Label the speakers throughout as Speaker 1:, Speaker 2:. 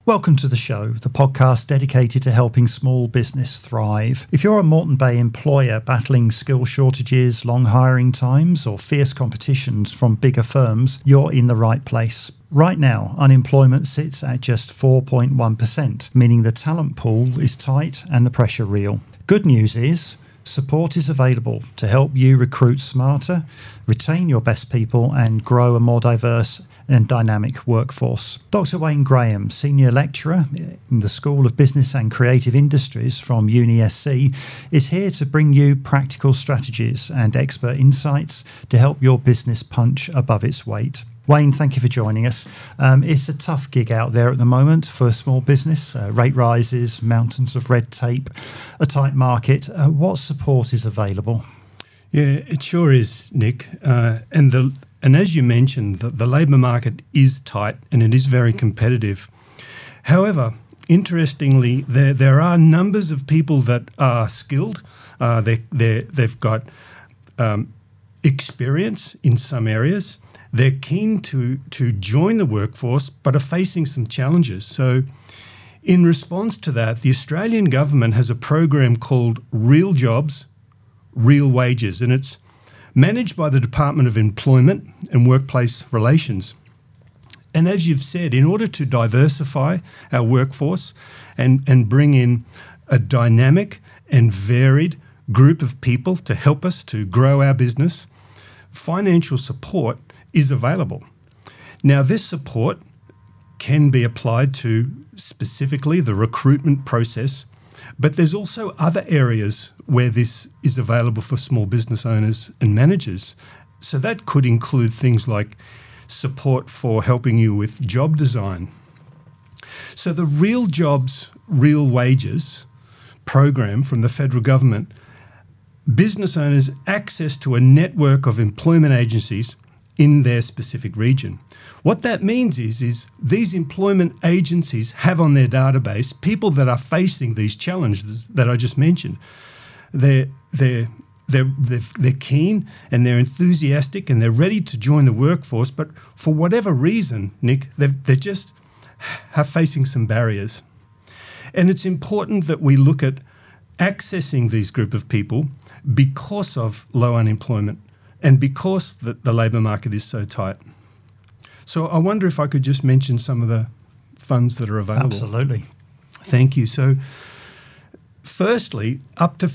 Speaker 1: Welcome to the show, the podcast dedicated to helping small business thrive. If you're a Moreton Bay employer battling skill shortages, long hiring times, or fierce competitions from bigger firms, you're in the right place. Right now, unemployment sits at just 4.1%, meaning the talent pool is tight and the pressure real. Good news is, support is available to help you recruit smarter, retain your best people, and grow a more diverse and dynamic workforce. Dr. Wayne Graham, Senior Lecturer in the School of Business and Creative Industries from UniSC, is here to bring you practical strategies and expert insights to help your business punch above its weight. Wayne, thank you for joining us. It's a tough gig out there at the moment for small business. Rate rises, mountains of red tape, a tight market. What support is available?
Speaker 2: Yeah, it sure is, Nick. And as you mentioned, the labour market is tight and it is very competitive. However, interestingly, there are numbers of people that are skilled. They've got experience in some areas. They're keen to join the workforce, but are facing some challenges. So in response to that, the Australian government has a program called Real Jobs, Real Wages, and it's managed by the Department of Employment and Workplace Relations. And as you've said, in order to diversify our workforce and bring in a dynamic and varied group of people to help us to grow our business, financial support is available. Now, this support can be applied to specifically the recruitment process, but there's also other areas where this is available for small business owners and managers. So that could include things like support for helping you with job design. So the Real Jobs, Real Wages program from the federal government, business owners access to a network of employment agencies in their specific region. What that means is these employment agencies have on their database people that are facing these challenges that I just mentioned. They're keen and they're enthusiastic and they're ready to join the workforce, but for whatever reason, Nick, they just are facing some barriers. And it's important that we look at accessing these group of people because of low unemployment and because the labour market is so tight. So I wonder if I could just mention some of the funds that are available.
Speaker 1: Absolutely.
Speaker 2: Thank you. So firstly, up to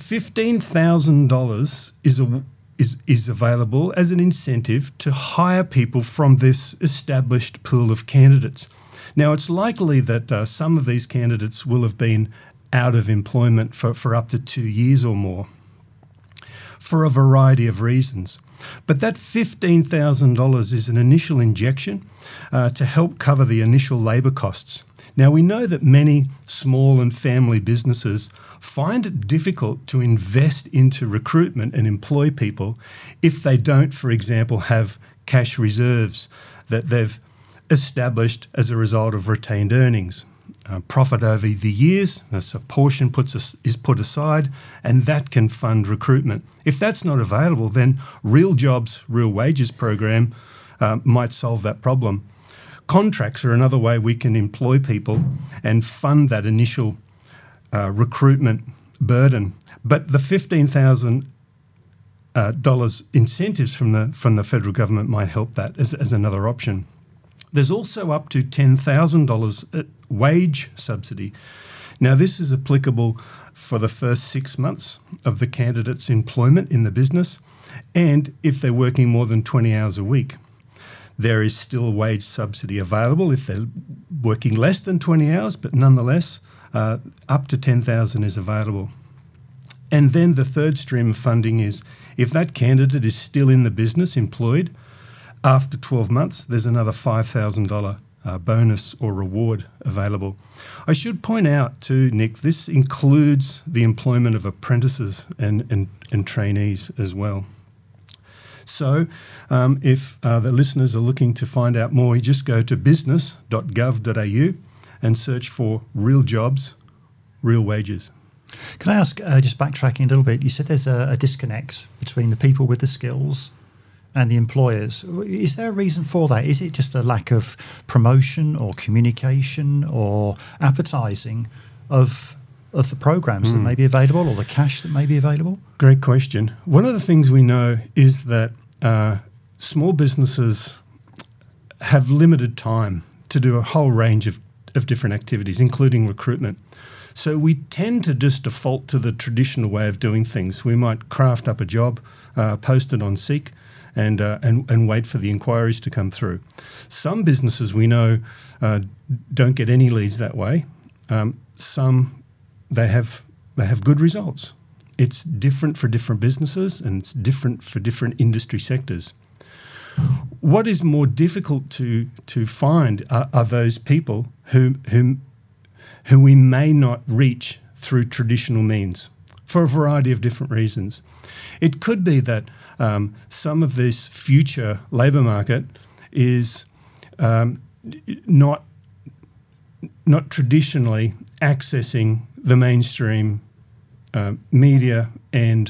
Speaker 2: $15,000 is available as an incentive to hire people from this established pool of candidates. Now, it's likely that some of these candidates will have been out of employment for up to 2 years or more for a variety of reasons. But that $15,000 is an initial injection to help cover the initial labour costs. Now, we know that many small and family businesses find it difficult to invest into recruitment and employ people if they don't, for example, have cash reserves that they've established as a result of retained earnings. Profit over the years, so a portion is put aside, and that can fund recruitment. If that's not available, then Real Jobs, Real Wages program might solve that problem. Contracts are another way we can employ people and fund that initial recruitment burden. But the $15,000 incentives from the federal government might help that as another option. There's also up to $10,000 wage subsidy. Now, this is applicable for the first 6 months of the candidate's employment in the business, and if they're working more than 20 hours a week. There is still a wage subsidy available if they're working less than 20 hours, but nonetheless, up to $10,000 is available. And then the third stream of funding is if that candidate is still in the business, employed, after 12 months, there's another $5,000 bonus or reward available. I should point out too, Nick, this includes the employment of apprentices and trainees as well. So if the listeners are looking to find out more, you just go to business.gov.au and search for Real Jobs, Real Wages.
Speaker 1: Can I ask, just backtracking a little bit, you said there's a disconnect between the people with the skills and the employers. Is there a reason for that? Is it just a lack of promotion or communication or advertising of the programs that may be available, or the cash that may be available?
Speaker 2: Great question. One of the things we know is that small businesses have limited time to do a whole range of different activities, including recruitment. So we tend to just default to the traditional way of doing things. We might craft up a job, post it on Seek, and wait for the inquiries to come through. Some businesses we know don't get any leads that way. Some they have good results. It's different for different businesses, and it's different for different industry sectors. What is more difficult to find are those people who we may not reach through traditional means for a variety of different reasons. It could be that some of this future labour market is not traditionally accessing the mainstream media and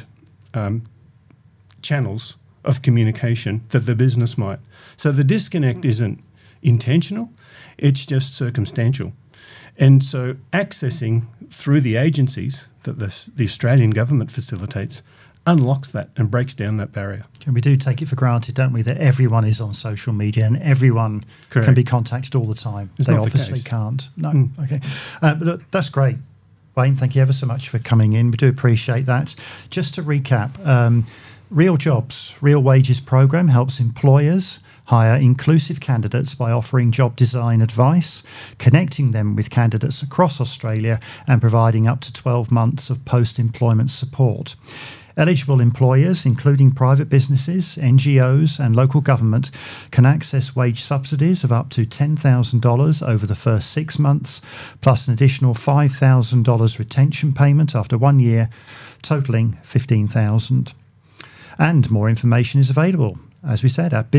Speaker 2: channels of communication that the business might. So the disconnect isn't intentional, it's just circumstantial. And so accessing through the agencies that the Australian government facilitates unlocks that and breaks down that barrier.
Speaker 1: And we do take it for granted, don't we, that everyone is on social media and everyone can be contacted all the time.
Speaker 2: It's
Speaker 1: they
Speaker 2: not
Speaker 1: obviously
Speaker 2: the case.
Speaker 1: Can't. No. Okay. But look, that's great. Wayne, thank you ever so much for coming in. We do appreciate that. Just to recap, Real Jobs, Real Wages program helps employers hire inclusive candidates by offering job design advice, connecting them with candidates across Australia, and providing up to 12 months of post-employment support. Eligible employers, including private businesses, NGOs and local government, can access wage subsidies of up to $10,000 over the first 6 months, plus an additional $5,000 retention payment after 1 year, totalling $15,000. And more information is available, as we said, at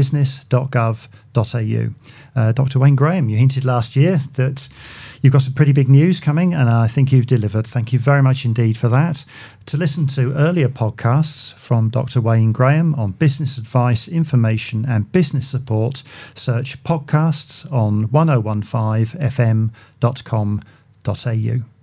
Speaker 1: business.gov.au. Dr. Wayne Graham, you hinted last year that you've got some pretty big news coming, and I think you've delivered. Thank you very much indeed for that. To listen to earlier podcasts from Dr. Wayne Graham on business advice, information and business support, search podcasts on 1015fm.com.au.